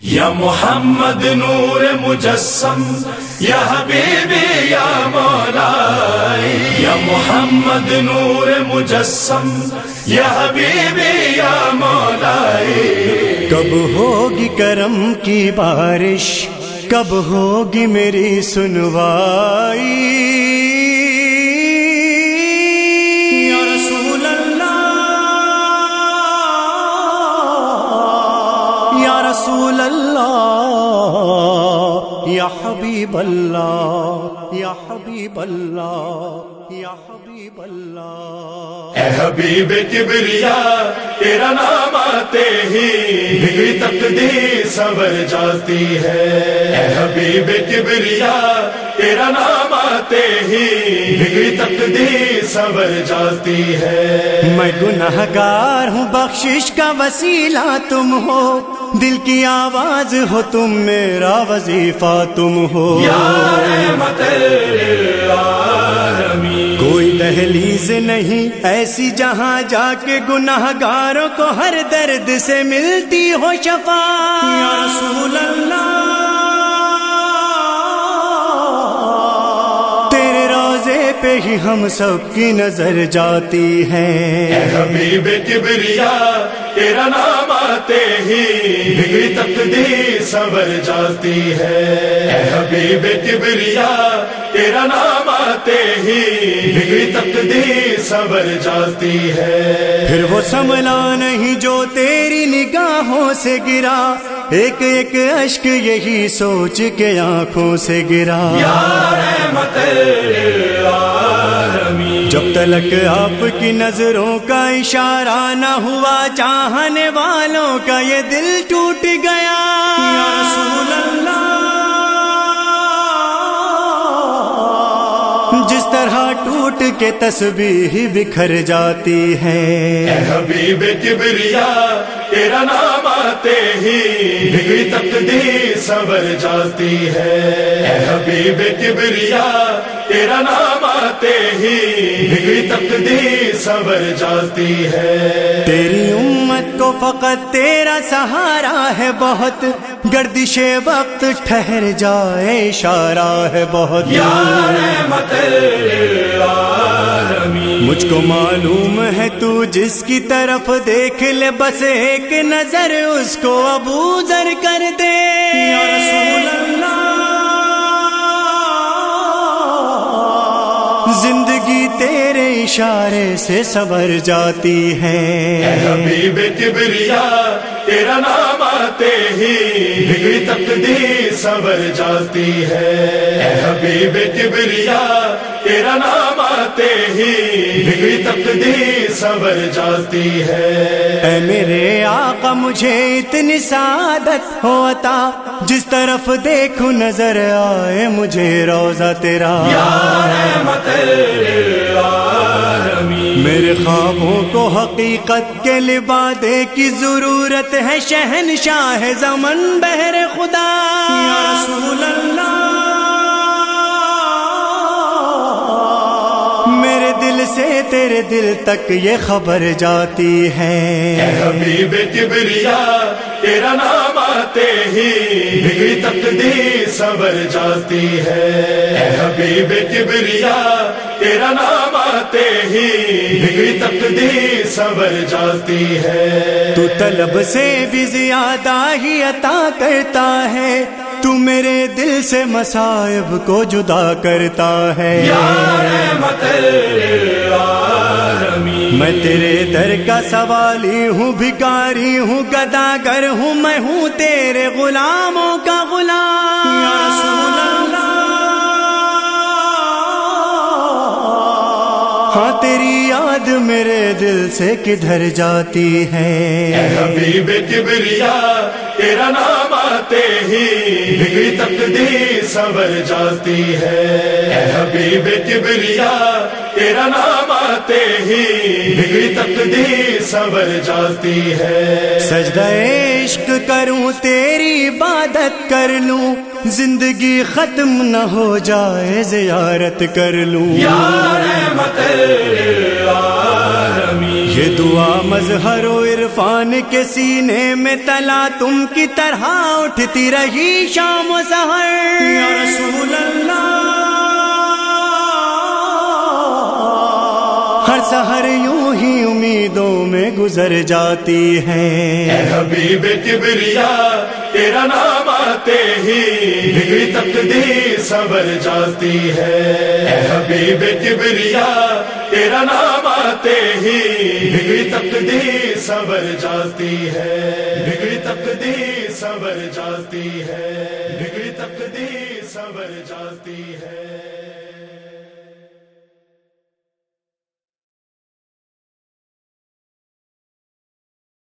یا محمد نور مجسم یا حبیبی یا مولائی، یا محمد نور مجسم یا حبیبی یا مولائی۔ کب ہوگی کرم کی بارش، کب ہوگی میری سنوائی، یا رسول اللہ یا رسول اللہ یا حبیب اللہ یا حبیب اللہ یا حبیب اللہ۔ اے حبیب کبریا تیرا نام آتے ہی بگڑی تقدیر سنور جاتی ہے، اے حبیب کبریا تیرا نام آتے ہی بگڑی تقدیر سنور جاتی ہے۔ میں گنہگار ہوں، بخشش کا وسیلہ تم ہو، دل کی آواز ہو تم، میرا وظیفہ تم ہو، یا رحمت للعالمین۔ کوئی دہلیز نہیں ایسی جہاں جا کے گنہگاروں کو ہر درد سے ملتی ہو شفا، یا رسول اللہ تیرے روضے پہ ہی ہم سب کی نظر جاتی ہے۔ اے حبیب کبریا تیرا نام آتے ہی بگڑی تقدیر سنور جاتی ہے، اے حبیب کبریا تیرا نام آتے ہی بگڑی تقدیر سنور جاتی ہے۔ پھر وہ سنبھلا نہیں جو تیری نگاہوں سے گرا، ایک ایک اشک یہی سوچ کے آنکھوں سے گرا، یا رحمت للعالمین۔ جب تلک آپ کی نظروں کا اشارہ نہ ہوا، چاہنے والوں کا یہ دل ٹوٹ گیا، یا رسول اللہ جس طرح ٹوٹ کے تسبیح بکھر جاتی ہے۔ اے حبیب کبریا تیرا نام آتے ہی بگڑی تقدیر سنور جاتی ہے، اے حبیب کبریا تیرا نام آتے ہی بگڑی تقدیر سنور جاتی ہے۔ تیری امت کو فقط تیرا سہارا ہے بہت، گردش وقت ٹھہر جائے اشارہ ہے بہت، یا رحمت للعالمین۔ مجھ کو معلوم ہے تو جس کی طرف دیکھ لے، بس ایک نظر اس کو ابو ذر کر دے، یا رسول اللہ زندگی تیرے اشارے سے سنور جاتی ہے۔ اے حبیب کبریا تیرا نام آتے ہی بگڑی تقدیر سنور جاتی ہے، اے حبیب کبریا تیرا نام آتے ہی بگڑی تقدیر سنور جاتی ہے۔ اے میرے آقا مجھے اتنی سعادت ہو عطا، جس طرف دیکھوں نظر آئے مجھے روضہ تیرا، یا رحمت للعالمین۔ میرے خوابوں کو حقیقت کے لبادے کی ضرورت ہے، شہنشاہ زمن بہر خدا، یا رسول اللہ میرے دل سے تیرے دل تک یہ خبر جاتی ہے۔ اے حبیب کبریا تیرا نام آتے ہی بگڑی تقدیر سنور جاتی ہے، اے حبیب کبریا تیرا نام آتے ہی بگڑی تقدیر سنور جاتی ہے۔ تو طلب سے بھی زیادہ ہی عطا کرتا ہے، تو میرے دل سے مصائب کو جدا کرتا ہے، یا رحمت للعالمین۔ میں تیرے در کا سوالی ہوں، بھکاری ہوں، گداگر ہوں، میں ہوں تیرے غلاموں کا غلام، یا رسول اللہ ہاں تیری یاد میرے دل سے کدھر جاتی ہے۔ اے حبیب کبریا تیرا نام آتے ہی بگڑی تقدیر سنور جاتی ہے، اے حبیب کبریا تیرا نام آتے ہی بگڑی تقدیر سنور جاتی ہے۔ سجدہ عشق کروں تیری عبادت کر لوں، زندگی ختم نہ ہو جائے زیارت کر لوں، یا رحمت للعالمین۔ یہ دعا مظہر و عرفان کے سینے میں تلا تم کی طرح اٹھتی رہی شام و سحر یا رسول اللہ، ہر سحر یوں ہی امیدوں میں گزر جاتی ہے۔ اے حبیب کبریا تیرا نام آتے ہی بگڑی تقدیر سنور جاتی ہے۔ اے حبیب کبریا تیرا نام آتے ہی بگڑی تقدیر سنور جاتی ہے، بگڑی تقدیر سنور جاتی ہے، بگڑی تقدیر سنور جاتی ہے۔